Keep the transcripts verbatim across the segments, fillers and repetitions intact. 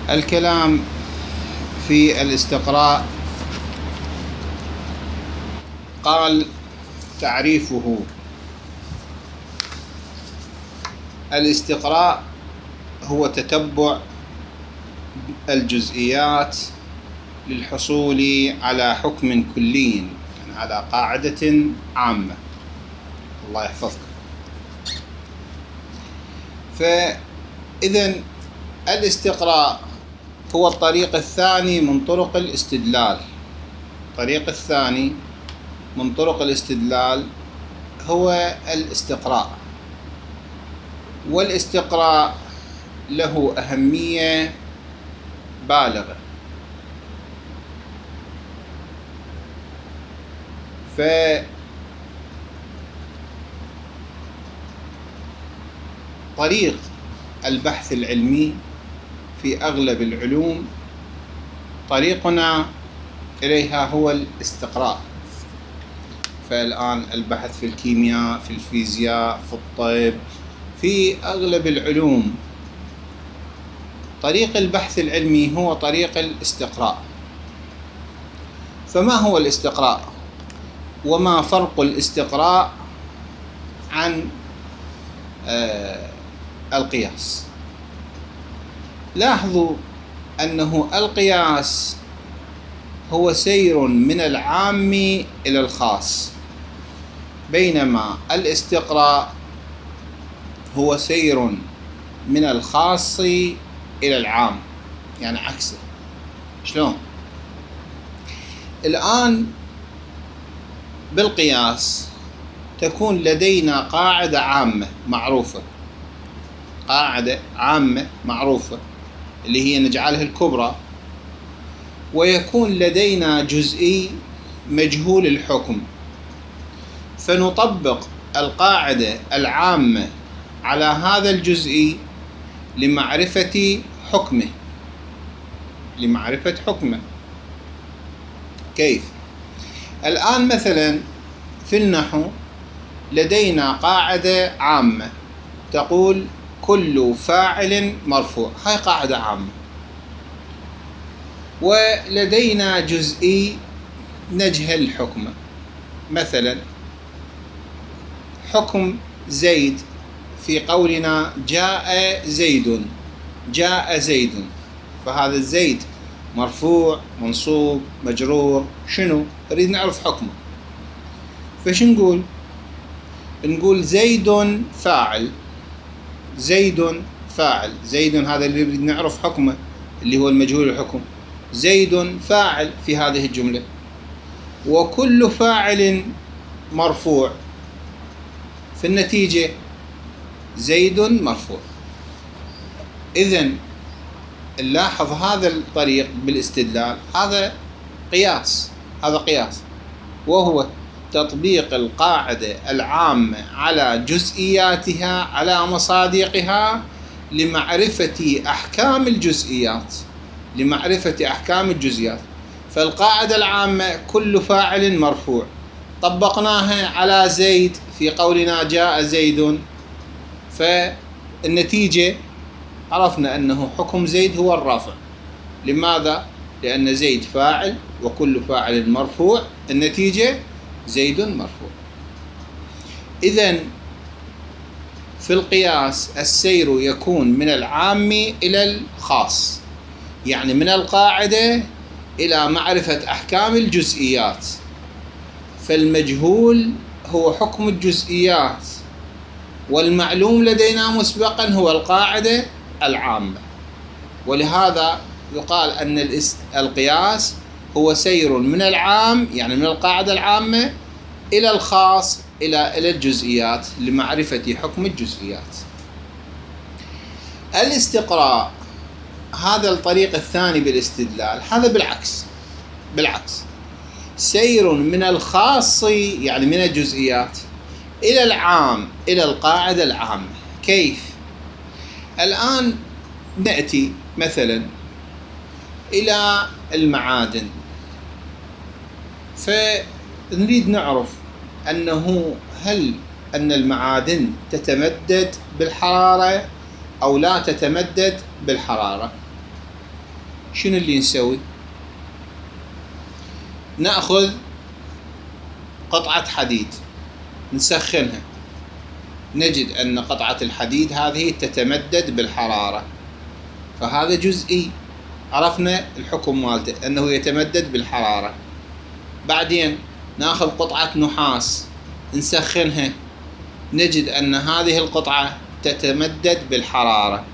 الكلام في الاستقراء. قال تعريفه: الاستقراء هو تتبع الجزئيات للحصول على حكم كلي، يعني على قاعدة عامة. الله يحفظك. فإذن الاستقراء هو الطريق الثاني من طرق الاستدلال. الطريق الثاني من طرق الاستدلال هو الاستقراء، والاستقراء له أهمية بالغة. فطريق البحث العلمي في أغلب العلوم طريقنا إليها هو الاستقراء. فالآن البحث في الكيمياء، في الفيزياء، في الطب، في أغلب العلوم طريق البحث العلمي هو طريق الاستقراء. فما هو الاستقراء؟ وما فرق الاستقراء عن آه القياس؟ لاحظوا أنه القياس هو سير من العام إلى الخاص، بينما الاستقراء هو سير من الخاص إلى العام، يعني عكسه. شلون؟ الآن بالقياس تكون لدينا قاعدة عامة معروفة، قاعدة عامة معروفة اللي هي نجعلها الكبرى، ويكون لدينا جزئي مجهول الحكم، فنطبق القاعدة العامة على هذا الجزئي لمعرفة حكمه لمعرفة حكمه كيف؟ الآن مثلا في النحو لدينا قاعدة عامة تقول كل فاعل مرفوع، هاي قاعدة عامة. ولدينا جزئي نجهل حكمه، مثلا حكم زيد في قولنا جاء زيد، جاء زيد، فهذا زيد مرفوع منصوب مجرور، شنو؟ نريد نعرف حكمه. فش نقول؟ نقول زيد فاعل، زيد فاعل، زيد هذا اللي نريد نعرف حكمه اللي هو المجهول الحكم، زيد فاعل في هذه الجملة، وكل فاعل مرفوع، في النتيجة زيد مرفوع. إذن نلاحظ هذا الطريق بالاستدلال، هذا قياس، هذا قياس، وهو تطبيق القاعدة العامة على جزئياتها، على مصادقها، لمعرفة أحكام الجزئيات، لمعرفة أحكام الجزئيات. فالقاعدة العامة كل فاعل مرفوع، طبقناها على زيد في قولنا جاء زيد، فالنتيجة عرفنا أنه حكم زيد هو الرفع. لماذا؟ لأن زيد فاعل وكل فاعل مرفوع، النتيجة زيد مرفوع. إذن في القياس السير يكون من العام إلى الخاص، يعني من القاعدة إلى معرفة أحكام الجزئيات. فالمجهول هو حكم الجزئيات، والمعلوم لدينا مسبقا هو القاعدة العامة. ولهذا يقال أن القياس هو سير من العام، يعني من القاعدة العامة إلى الخاص، إلى إلى الجزئيات، لمعرفة حكم الجزئيات. الاستقراء هذا الطريق الثاني بالاستدلال، هذا بالعكس، بالعكس سير من الخاص يعني من الجزئيات إلى العام، إلى القاعدة العامة. كيف؟ الآن نأتي مثلا إلى المعادن، فنريد نعرف أنه هل أن المعادن تتمدد بالحرارة أو لا تتمدد بالحرارة. شنو اللي نسوي؟ نأخذ قطعة حديد نسخنها، نجد أن قطعة الحديد هذه تتمدد بالحرارة، فهذا جزئي، عرفنا الحكم مالته أنه يتمدد بالحرارة. بعدين ناخذ قطعة نحاس نسخنها، نجد أن هذه القطعة تتمدد بالحرارة،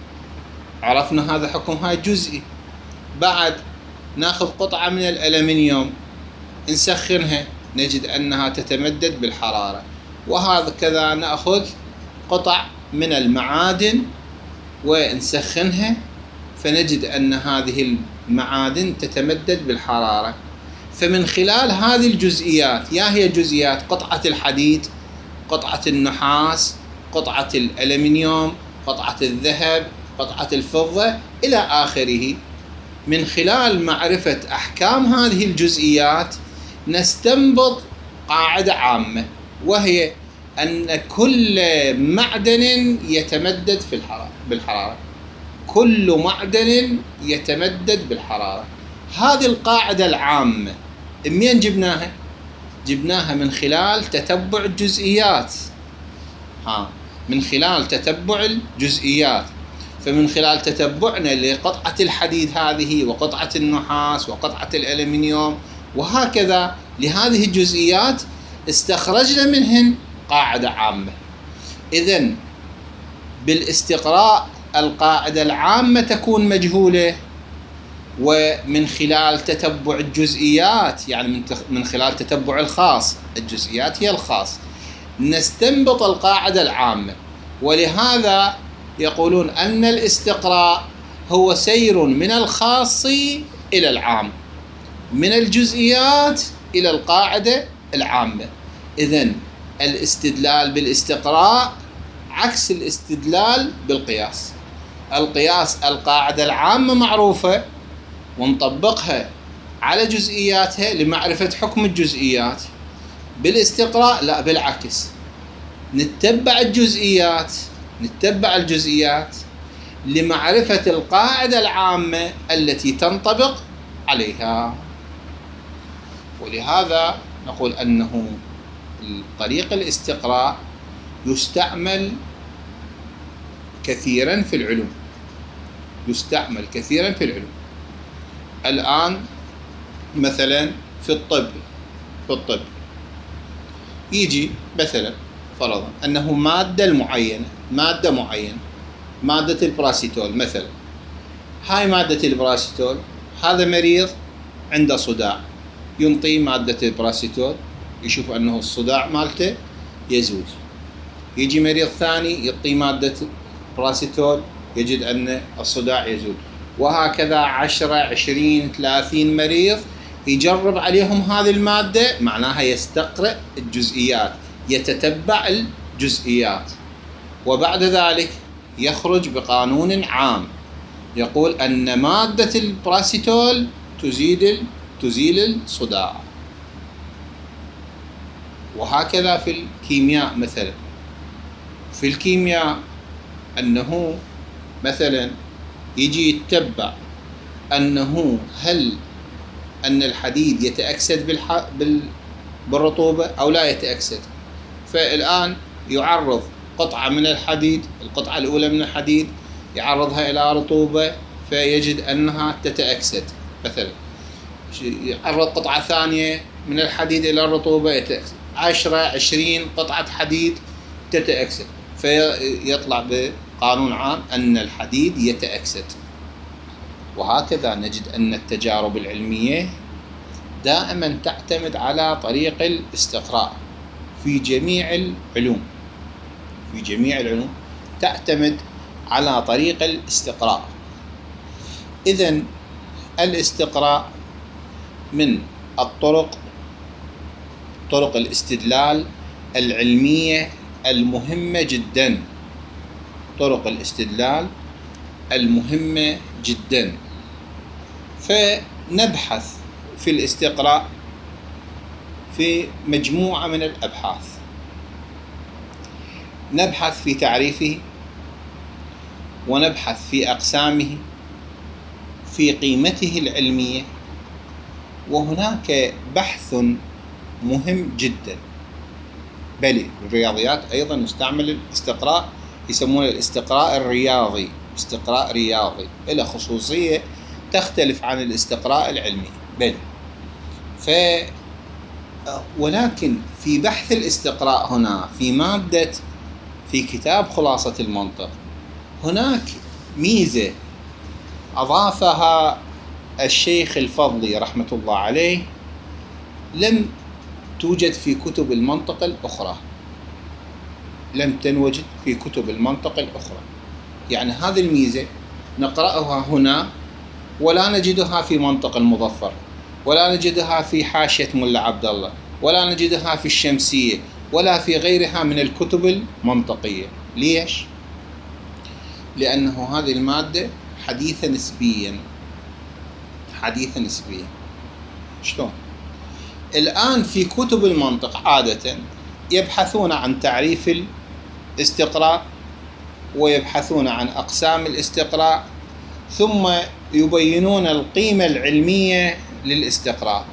عرفنا هذا حكمها جزئي. بعد ناخذ قطعة من الألمنيوم نسخنها، نجد أنها تتمدد بالحرارة. وهكذا نأخذ قطع من المعادن ونسخنها، فنجد أن هذه المعادن تتمدد بالحرارة. فمن خلال هذه الجزئيات، يا هي جزئيات قطعة الحديد، قطعة النحاس، قطعة الألمنيوم، قطعة الذهب، قطعة الفضة إلى آخره، من خلال معرفة أحكام هذه الجزئيات نستنبط قاعدة عامة، وهي أن كل معدن يتمدد في الحرارة بالحرارة، كل معدن يتمدد بالحرارة. هذه القاعدة العامة منين جبناها؟ جبناها من خلال تتبع الجزئيات، ها من خلال تتبع الجزئيات. فمن خلال تتبعنا لقطعة الحديد هذه وقطعة النحاس وقطعة الألمنيوم وهكذا لهذه الجزئيات استخرجنا منهن قاعدة عامة. إذن بالاستقراء القاعدة العامة تكون مجهولة، ومن خلال تتبع الجزئيات، يعني من خلال تتبع الخاص، الجزئيات هي الخاص، نستنبط القاعدة العامة. ولهذا يقولون أن الاستقراء هو سير من الخاص إلى العام، من الجزئيات إلى القاعدة العامة. إذن الاستدلال بالاستقراء عكس الاستدلال بالقياس. القياس القاعدة العامة معروفة ونطبقها على جزئياتها لمعرفة حكم الجزئيات. بالاستقراء لا، بالعكس، نتبع الجزئيات نتبع الجزئيات لمعرفة القاعدة العامة التي تنطبق عليها. ولهذا نقول أنه طريق الاستقراء يستعمل كثيرا في العلوم، يستعمل كثيرا في العلوم. الآن مثلا في الطب في الطب يجي مثلا فرضا أنه مادة المعينة مادة معينة مادة البراسيتول مثلا، هاي مادة البراسيتول، هذا مريض عنده صداع، ينطي مادة البراسيتول، يشوف أنه الصداع مالته يزول. يجي مريض ثاني يعطي مادة براسيتول، يجد أن الصداع يزول. وهكذا عشرة عشرين ثلاثين مريض يجرب عليهم هذه المادة، معناها يستقرأ الجزئيات، يتتبع الجزئيات، وبعد ذلك يخرج بقانون عام يقول أن مادة البراسيتول تزيل تزيل الصداع. وهكذا في الكيمياء مثلا، في الكيمياء أنه مثلا يجي يتبع أنه هل أن الحديد يتأكسد بالح... بال... بالرطوبة أو لا يتأكسد. فالآن يعرض قطعة من الحديد، القطعة الأولى من الحديد يعرضها إلى رطوبة فيجد أنها تتأكسد مثلا، يعرض قطعة ثانية من الحديد إلى الرطوبة يتأكسد، عشرة عشرين قطعة حديد تتأكسد، فيطلع بقانون عام أن الحديد يتأكسد. وهكذا نجد أن التجارب العلمية دائما تعتمد على طريق الاستقراء في جميع العلوم، في جميع العلوم تعتمد على طريق الاستقراء. إذن الاستقراء من الطرق طرق الاستدلال العلمية المهمة جدا، طرق الاستدلال المهمة جدا. فنبحث في الاستقراء في مجموعة من الأبحاث، نبحث في تعريفه، ونبحث في أقسامه، في قيمته العلمية، وهناك بحث مهم جدا. بل الرياضيات أيضا يستعمل الاستقراء، يسمونه الاستقراء الرياضي، استقراء رياضي له خصوصية تختلف عن الاستقراء العلمي. بل ف ولكن في بحث الاستقراء هنا في مادة في كتاب خلاصة المنطق هناك ميزة أضافها الشيخ الفضلي رحمة الله عليه لم توجد في كتب المنطق الأخرى، لم تنوجد في كتب المنطق الأخرى. يعني هذه الميزة نقرأها هنا ولا نجدها في منطق المظفر، ولا نجدها في حاشية ملا عبد الله، ولا نجدها في الشمسية، ولا في غيرها من الكتب المنطقية. ليش؟ لأنه هذه المادة حديثة نسبيا، حديثة نسبيا. شلون؟ الآن في كتب المنطق عادة يبحثون عن تعريف الاستقراء، ويبحثون عن أقسام الاستقراء، ثم يبينون القيمة العلمية للاستقراء.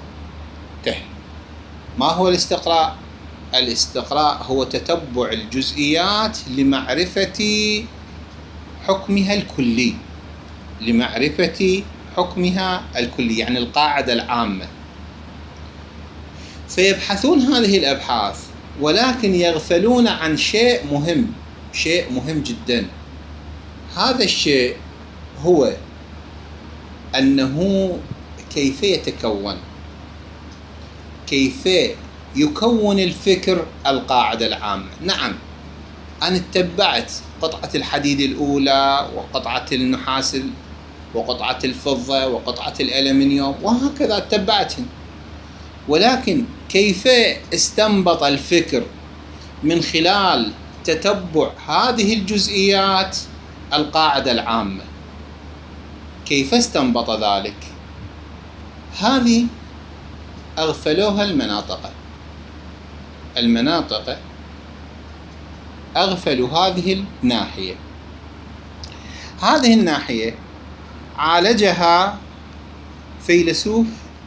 ما هو الاستقراء؟ الاستقراء هو تتبع الجزئيات لمعرفة حكمها الكلي، لمعرفة حكمها الكلي، يعني القاعدة العامة. فيبحثون هذه الأبحاث، ولكن يغفلون عن شيء مهم، شيء مهم جدا. هذا الشيء هو أنه كيف يتكون، كيف يكون الفكر القاعدة العامة. نعم، أنا اتبعت قطعة الحديد الأولى وقطعة النحاس وقطعة الفضة وقطعة الألمنيوم وهكذا اتبعتهم، ولكن كيف استنبط الفكر من خلال تتبع هذه الجزئيات القاعدة العامة؟ كيف استنبط ذلك؟ هذه أغفلوها المناطق، المناطق أغفلوا هذه الناحية. هذه الناحية عالجها فيلسوف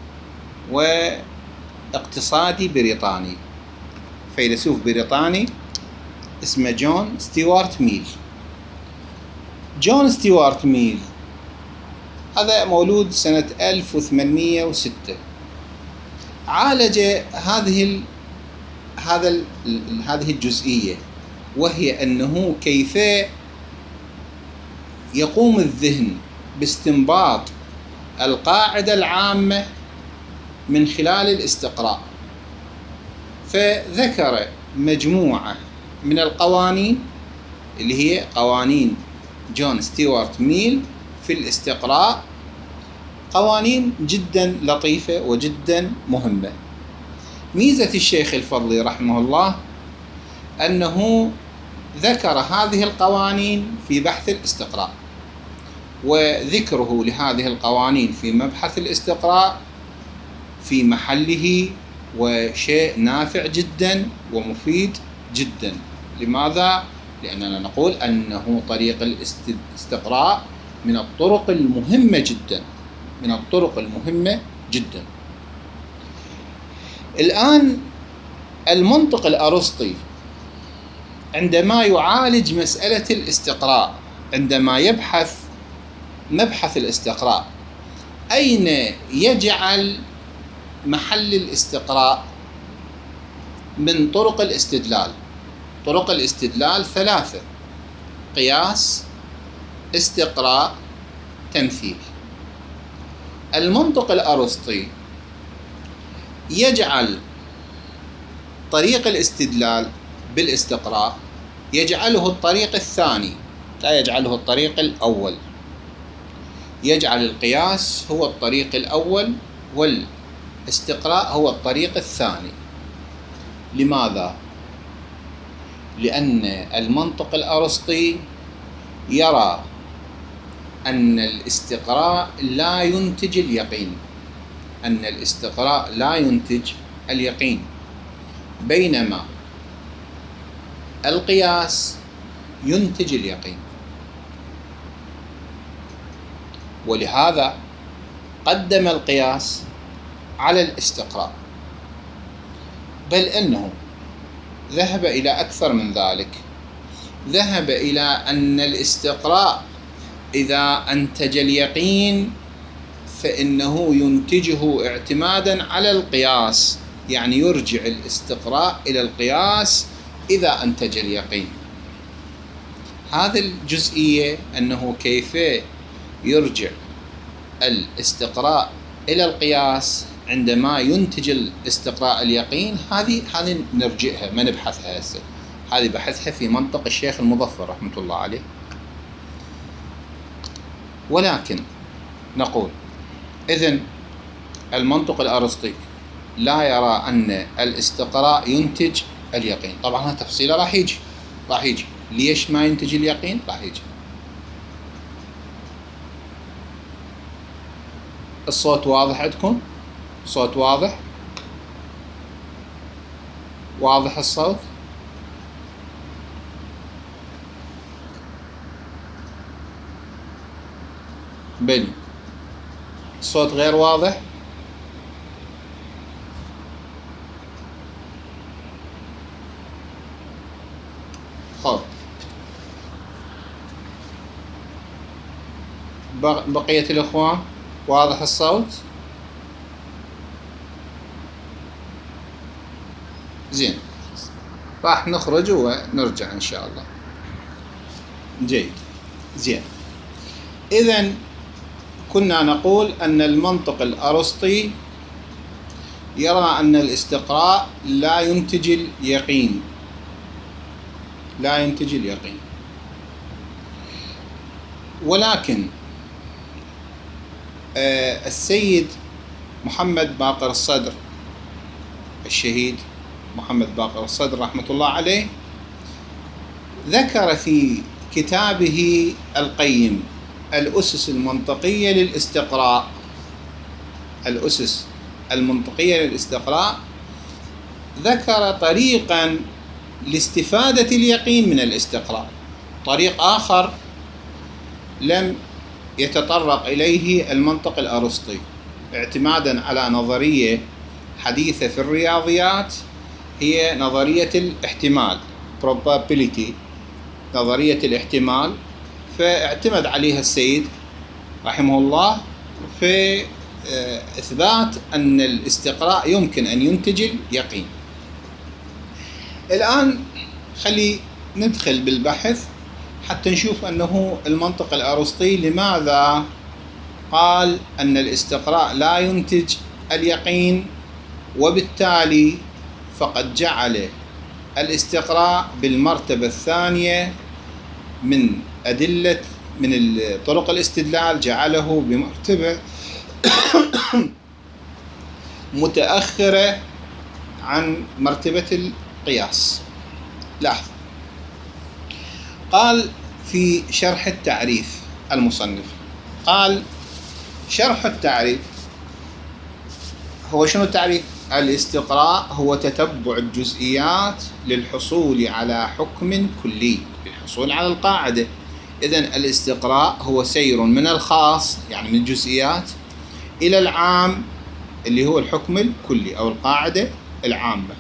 واقتصادي بريطاني، فيلسوف بريطاني اسمه جون ستيوارت ميل. جون ستيوارت ميل هذا مولود سنة ألف وثمانمئة وستة. عالج هذه ال هذا ال هذه الجزئية، وهي أنه كيف يقوم الذهن باستنباط القاعدة العامة من خلال الاستقراء. فذكر مجموعة من القوانين اللي هي قوانين جون ستيوارت ميل في الاستقراء، قوانين جدا لطيفة وجدا مهمة. ميزة الشيخ الفضلي رحمه الله أنه ذكر هذه القوانين في بحث الاستقراء، وذكره لهذه القوانين في مبحث الاستقراء في محله وشيء نافع جدا ومفيد جدا. لماذا؟ لأننا نقول أنه طريق الاستقراء من الطرق المهمة جدا، من الطرق المهمة جدا. الآن المنطق الأرسطي عندما يعالج مسألة الاستقراء، عندما يبحث مبحث الاستقراء، أين يجعل محل الاستقراء من طرق الاستدلال؟ طرق الاستدلال ثلاثة: قياس، استقراء، تمثيل. المنطق الأرسطي يجعل طريق الاستدلال بالاستقراء، يجعله الطريق الثاني، لا يجعله الطريق الأول. يجعل القياس هو الطريق الأول والاستقراء هو الطريق الثاني. لماذا؟ لأن المنطق الأرسطي يرى أن الاستقراء لا ينتج اليقين، أن الاستقراء لا ينتج اليقين، بينما القياس ينتج اليقين. ولهذا قدم القياس على الاستقراء، بل أنه ذهب إلى أكثر من ذلك، ذهب إلى أن الاستقراء إذا أنتج اليقين فإنه ينتجه اعتمادا على القياس، يعني يرجع الاستقراء إلى القياس إذا أنتج اليقين. هذه الجزئية أنه كيف يرجع الاستقراء إلى القياس عندما ينتج الاستقراء اليقين، هذه هذه نرجئها ما نبحثها هسه، هذه بحثها في منطق الشيخ المظفر رحمة الله عليه. ولكن نقول إذن المنطق الأرسطي لا يرى أن الاستقراء ينتج اليقين. طبعا هذا تفصيله راح يجي راح يجي ليش ما ينتج اليقين راح يجي. الصوت واضح عندكم؟ صوت واضح؟ واضح الصوت؟ بل الصوت غير واضح؟ خب بقية الإخوان واضح الصوت؟ زين، راح نخرج ونرجع إن شاء الله. جيد، زين. إذن كنا نقول أن المنطق الأرسطي يرى أن الاستقراء لا ينتج اليقين، لا ينتج اليقين. ولكن آه السيد محمد باقر الصدر، الشهيد محمد باقر الصدر رحمة الله عليه، ذكر في كتابه القيم الأسس المنطقية للاستقراء، الأسس المنطقية للاستقراء، ذكر طريقا لاستفادة اليقين من الاستقراء، طريق آخر لم يتطرق إليه المنطق الأرسطي، اعتمادا على نظرية حديثة في الرياضيات هي نظرية الاحتمال probability، نظرية الاحتمال، فاعتمد عليها السيد رحمه الله في إثبات أن الاستقراء يمكن أن ينتج اليقين. الآن خلي ندخل بالبحث حتى نشوف أنه المنطق الأرسطي لماذا قال أن الاستقراء لا ينتج اليقين، وبالتالي فقد جعل الاستقراء بالمرتبة الثانية من أدلة من طرق الاستدلال، جعله بمرتبة متأخرة عن مرتبة القياس. لاحظ، قال في شرح التعريف المصنف، قال شرح التعريف هو شنو التعريف؟ الاستقراء هو تتبع الجزئيات للحصول على حكم كلي، للحصول على القاعدة. إذن الاستقراء هو سير من الخاص يعني من الجزئيات إلى العام اللي هو الحكم الكلي أو القاعدة العامة.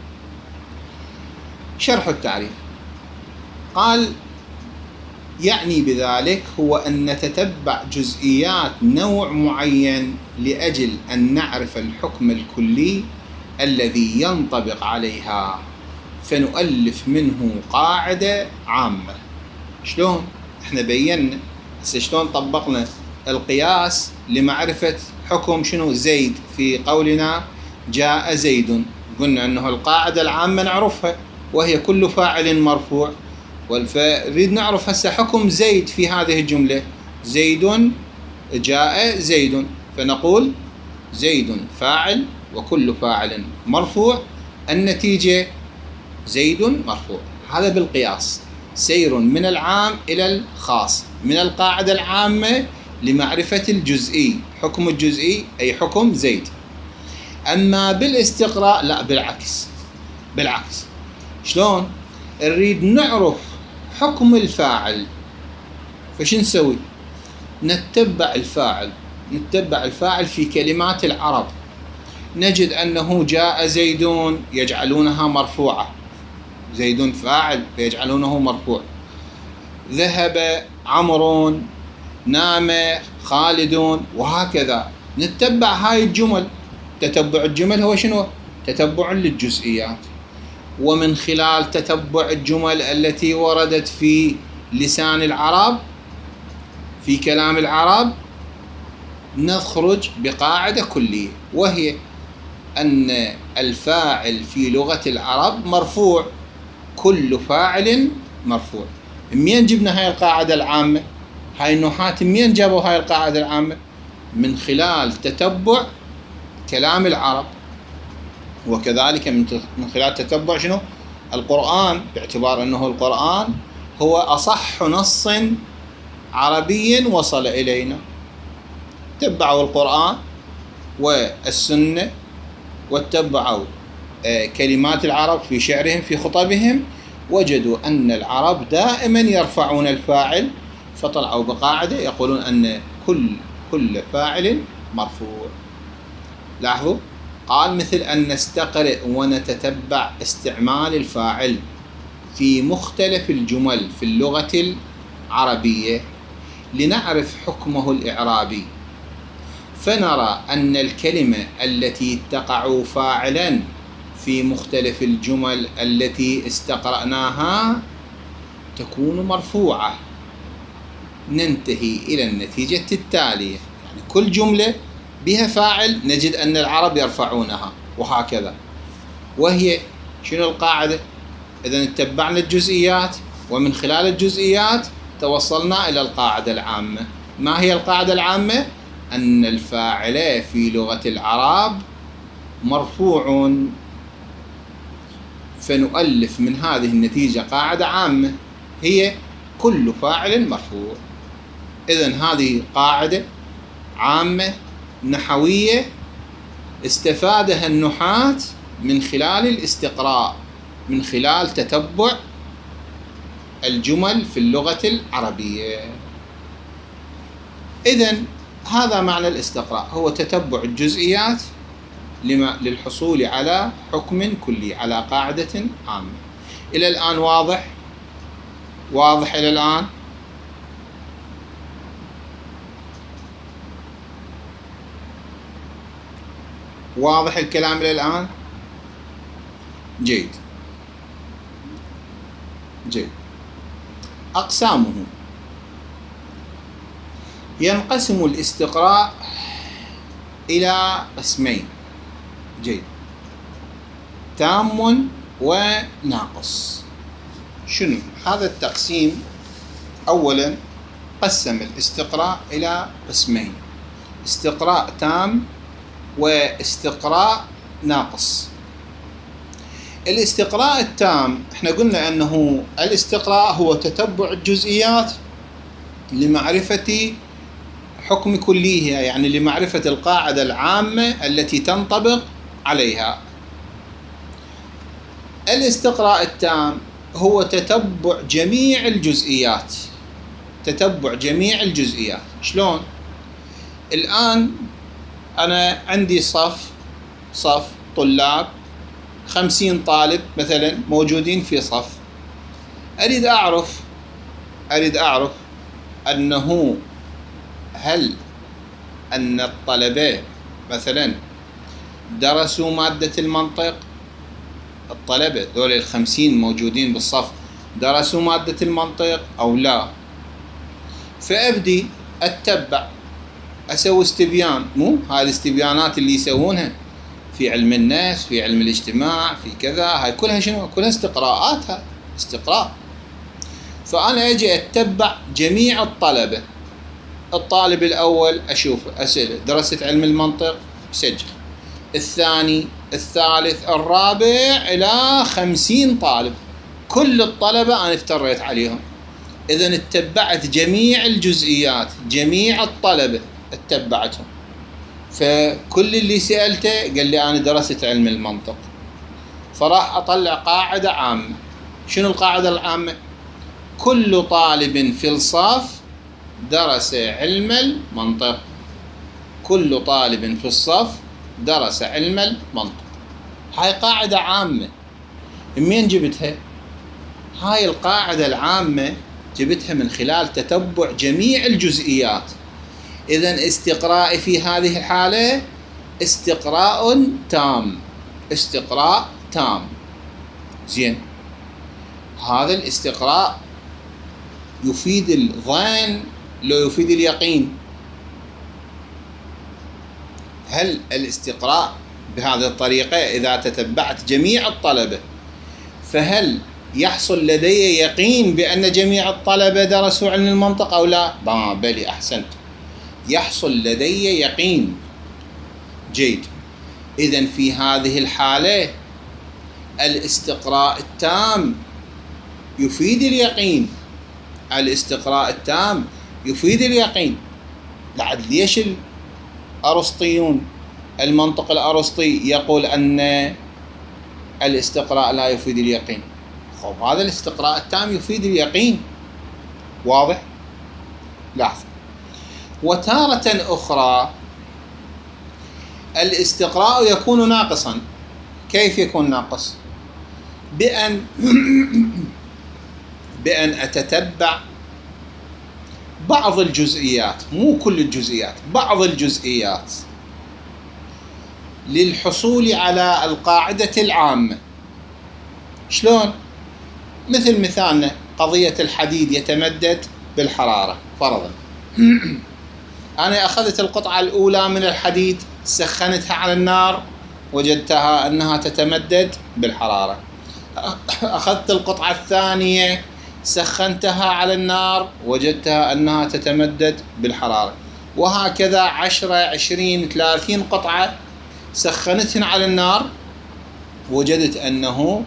شرح التعريف قال يعني بذلك هو أن نتتبع جزئيات نوع معين لأجل أن نعرف الحكم الكلي الذي ينطبق عليها، فنؤلف منه قاعدة عامة. شلون؟ احنا بينا هسه شلون طبقنا القياس لمعرفة حكم شنو زيد في قولنا جاء زيد، قلنا أنه القاعدة العامة نعرفها وهي كل فاعل مرفوع، فنريد نعرف هسه حكم زيد في هذه الجملة، زيد جاء زيد، فنقول زيد فاعل وكل فاعل مرفوع، النتيجة زيد مرفوع. هذا بالقياس سير من العام إلى الخاص، من القاعدة العامة لمعرفة الجزئي، حكم الجزئي أي حكم زيد. أما بالاستقراء لا، بالعكس بالعكس. شلون؟ نريد نعرف حكم الفاعل، فش نسوي؟ نتبع الفاعل نتبع الفاعل في كلمات العرب، نجد أنه جاء زيدون يجعلونها مرفوعة، زيدون فاعل فيجعلونه مرفوع، ذهب عمرو، نام خالد، وهكذا. نتبع هاي الجمل. تتبع الجمل هو شنو؟ تتبع للجزئيات. ومن خلال تتبع الجمل التي وردت في لسان العرب في كلام العرب نخرج بقاعدة كلية، وهي أن الفاعل في لغة العرب مرفوع، كل فاعل مرفوع. منين جبنا هاي القاعدة العامة؟ هاي النحاة منين جابوا هاي القاعدة العامة؟ من خلال تتبع كلام العرب، وكذلك من خلال تتبع شنو؟ القرآن، باعتبار أنه القرآن هو أصح نص عربي وصل إلينا. تبعوا القرآن والسنة واتبعوا كلمات العرب في شعرهم في خطبهم، وجدوا أن العرب دائما يرفعون الفاعل، فطلعوا بقاعدة يقولون أن كل كل فاعل مرفوع. لاحظوا، قال مثل أن نستقرئ ونتتبع استعمال الفاعل في مختلف الجمل في اللغة العربية لنعرف حكمه الإعرابي، فنرى أن الكلمة التي تقع فاعلا في مختلف الجمل التي استقرأناها تكون مرفوعة. ننتهي إلى النتيجة التالية، يعني كل جملة بها فاعل نجد أن العرب يرفعونها، وهكذا. وهي شنو القاعدة؟ إذا اتبعنا الجزئيات، ومن خلال الجزئيات توصلنا إلى القاعدة العامة. ما هي القاعدة العامة؟ أن الفاعل في لغة العرب مرفوع، فنؤلف من هذه النتيجة قاعدة عامة هي كل فاعل مرفوع. إذن هذه قاعدة عامة نحوية استفادها النحاة من خلال الاستقراء، من خلال تتبع الجمل في اللغة العربية. إذن هذا معنى الاستقراء، هو تتبع الجزئيات للحصول على حكم كلي، على قاعدة عامة. إلى الآن واضح؟ واضح إلى الآن؟ واضح الكلام إلى الآن؟ جيد جيد. أقسامه: ينقسم الاستقراء إلى قسمين. جيد. تام وناقص. شنو هذا التقسيم؟ أولا قسم الاستقراء إلى قسمين: استقراء تام واستقراء ناقص. الاستقراء التام احنا قلنا أنه الاستقراء هو تتبع الجزئيات لمعرفة حكم كليها، يعني لمعرفة القاعدة العامة التي تنطبق عليها. الاستقراء التام هو تتبع جميع الجزئيات، تتبع جميع الجزئيات. شلون؟ الآن أنا عندي صف صف طلاب، خمسين طالب مثلا موجودين في صف. أريد أعرف أريد أعرف أنه هل أن الطلبة مثلا درسوا مادة المنطق؟ الطلبة دول الخمسين موجودين بالصف درسوا مادة المنطق أو لا؟ فأبدي أتبع، أسوي استبيان. مو هاي الاستبيانات اللي يسوونها في علم النفس، في علم الاجتماع، في كذا، هاي كلها شنو؟ كلها استقراءاتها، استقراء. فأنا أجي أتبع جميع الطلبة. الطالب الأول أشوف أسئلة، درست علم المنطق، سجل. الثاني، الثالث، الرابع، إلى خمسين طالب، كل الطلبة أنا افتريت عليهم. إذن اتبعت جميع الجزئيات، جميع الطلبة اتبعتهم. فكل اللي سألته قال لي أنا درست علم المنطق، فراح أطلع قاعدة عامة. شنو القاعدة العامة؟ كل طالب في الصف درس علم المنطق. كل طالب في الصف درس علم المنطق. هاي قاعدة عامة. منين جبتها؟ هاي القاعدة العامة جبتها من خلال تتبع جميع الجزئيات. إذن استقرائي في هذه الحالة استقراء تام. استقراء تام. زين، هذا الاستقراء يفيد الظن لو يفيد اليقين؟ هل الاستقراء بهذه الطريقة إذا تتبعت جميع الطلبة فهل يحصل لدي يقين بأن جميع الطلبة درسوا علم المنطق أو لا؟ بلي، أحسنت، يحصل لدي يقين. جيد. إذن في هذه الحالة الاستقراء التام يفيد اليقين. الاستقراء التام يفيد اليقين. لعد ليش الأرسطيون المنطق الأرسطي يقول أن الاستقراء لا يفيد اليقين؟ خب هذا الاستقراء التام يفيد اليقين. واضح؟ لاحظ. وتارة أخرى الاستقراء يكون ناقصا. كيف يكون ناقص؟ بأن بأن أتتبع بعض الجزئيات، مو كل الجزئيات، بعض الجزئيات للحصول على القاعدة العامة. شلون؟ مثل مثالنا قضية الحديد يتمدد بالحرارة فرضا. أنا أخذت القطعة الأولى من الحديد، سخنتها على النار، وجدتها أنها تتمدد بالحرارة. أخذت القطعة الثانية، سخنتها على النار، وجدتها أنها تتمدد بالحرارة. وهكذا عشرة عشرين ثلاثين قطعة سخنتهن على النار، وجدت أنه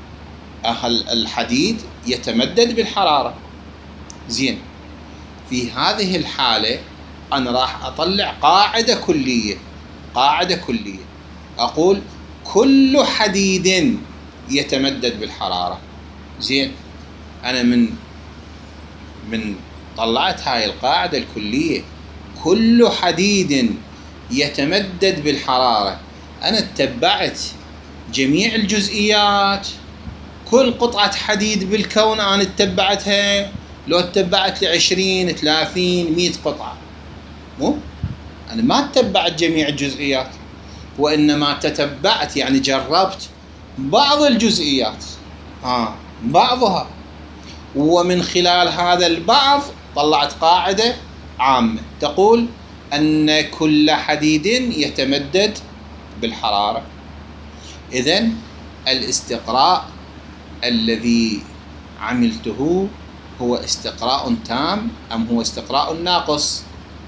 الحديد يتمدد بالحرارة. زين، في هذه الحالة أنا راح أطلع قاعدة كلية. قاعدة كلية أقول كل حديد يتمدد بالحرارة. زين، أنا من من طلعت هاي القاعدة الكلية كل حديد يتمدد بالحرارة، أنا اتبعت جميع الجزئيات. كل قطعة حديد بالكون أنا اتبعتها. لو اتبعت لعشرين ثلاثين مئة قطعة، مو أنا ما اتبعت جميع الجزئيات، وإنما تتبعت يعني جربت بعض الجزئيات، آه بعضها، ومن خلال هذا البعض طلعت قاعدة عامة تقول أن كل حديد يتمدد بالحرارة. إذن الاستقراء الذي عملته هو استقراء تام أم هو استقراء ناقص؟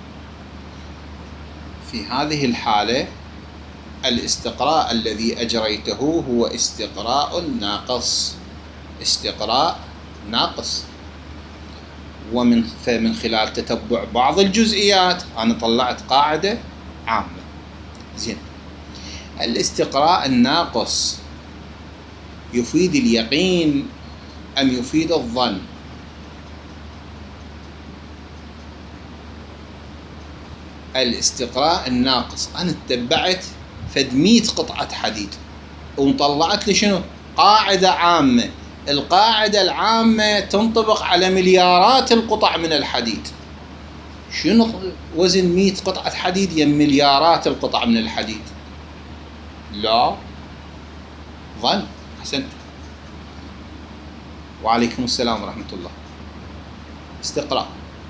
في هذه الحالة الاستقراء الذي أجريته هو استقراء ناقص. استقراء ناقص. ومن فمن خلال تتبع بعض الجزئيات أنا طلعت قاعدة عامة. زين، الاستقراء الناقص يفيد اليقين أم يفيد الظن؟ الاستقراء الناقص أنا اتبعت فد مئة قطعة حديد وطلعت لي شنو؟ قاعدة عامة. القاعدة العامة تنطبق على مليارات القطع من الحديد. شنو وزن مئة قطعة حديد يم مليارات القطع من الحديد؟ لا، ظن. أحسنت. وعليكم السلام ورحمة الله. استقراء.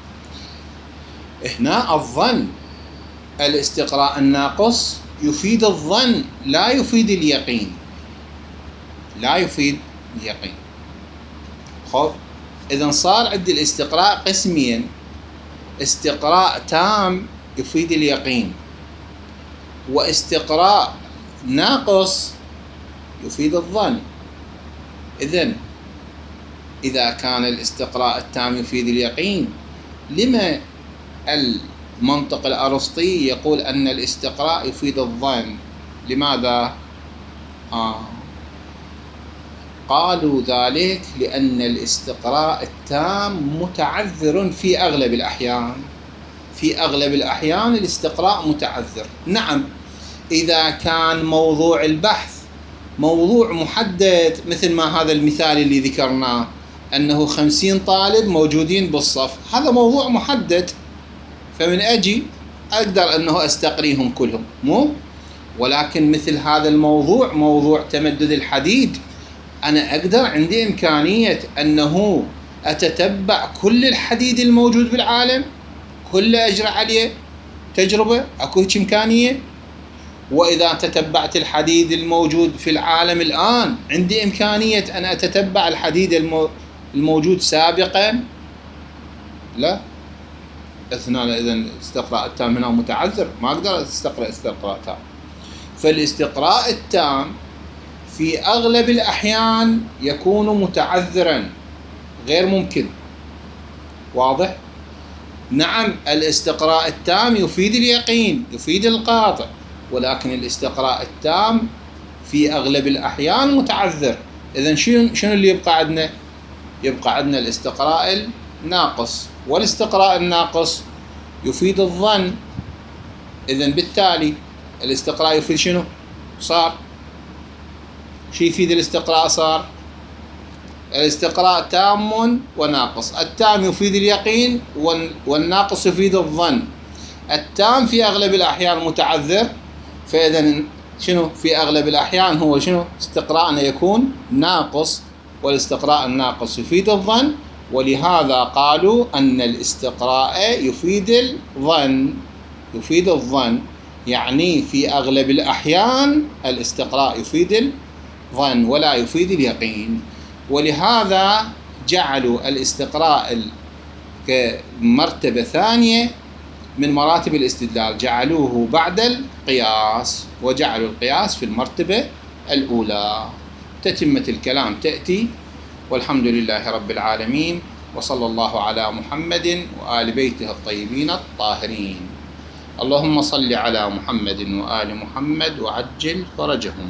هنا الظن، الاستقراء الناقص يفيد الظن لا يفيد اليقين. لا يفيد اليقين. خب إذن صار عندي الاستقراء قسمين: استقراء تام يفيد اليقين، واستقراء ناقص يفيد الظن. إذن إذا كان الاستقراء التام يفيد اليقين، لما المنطق الأرسطي يقول أن الاستقراء يفيد الظن؟ لماذا؟ آه. قالوا ذلك لأن الاستقراء التام متعذر في أغلب الأحيان. في أغلب الأحيان الاستقراء متعذر. نعم، إذا كان موضوع البحث موضوع محدد مثل ما هذا المثال اللي ذكرناه، أنه خمسين طالب موجودين بالصف، هذا موضوع محدد، فمن أجي أقدر أنه أستقريهم كلهم، مو؟ ولكن مثل هذا الموضوع، موضوع تمدد الحديد، أنا أقدر عندي إمكانية أنه أتتبع كل الحديد الموجود بالعالم، كل أجرى عليه تجربة، أكو هيك إمكانية. وإذا تتبعت الحديد الموجود في العالم الآن، عندي إمكانية أن أتتبع الحديد الموجود سابقا؟ لا. أثناء إذن الاستقراء التام هنا متعذر، ما أقدر أستقرأ استقراء تام. فالاستقراء التام في أغلب الأحيان يكون متعذرا، غير ممكن. واضح؟ نعم، الاستقراء التام يفيد اليقين، يفيد القاطع، ولكن الاستقراء التام في أغلب الأحيان متعذر. إذن شنو شنو اللي يبقى عندنا؟ يبقى عندنا الاستقراء الناقص، والاستقراء الناقص يفيد الظن. إذن بالتالي الاستقراء يفيد شنو؟ صار شو يفيد الاستقراء؟ صار الاستقراء تام وناقص. التام يفيد اليقين والناقص يفيد الظن. التام في أغلب الأحيان متعذر، فإذا شنو في أغلب الأحيان هو شنو؟ استقراءنا يكون ناقص، والاستقراء الناقص يفيد الظن، ولهذا قالوا أن الاستقراء يفيد الظن. يفيد الظن يعني في أغلب الأحيان الاستقراء يفيد الظن ولا يفيد اليقين. ولهذا جعلوا الاستقراء كمرتبة ثانية من مراتب الاستدلال، جعلوه بعد القياس، وجعلوا القياس في المرتبة الأولى. تتمة الكلام تأتي، والحمد لله رب العالمين، وصلى الله على محمد وآل بيته الطيبين الطاهرين. اللهم صل على محمد وآل محمد وعجل فرجهم.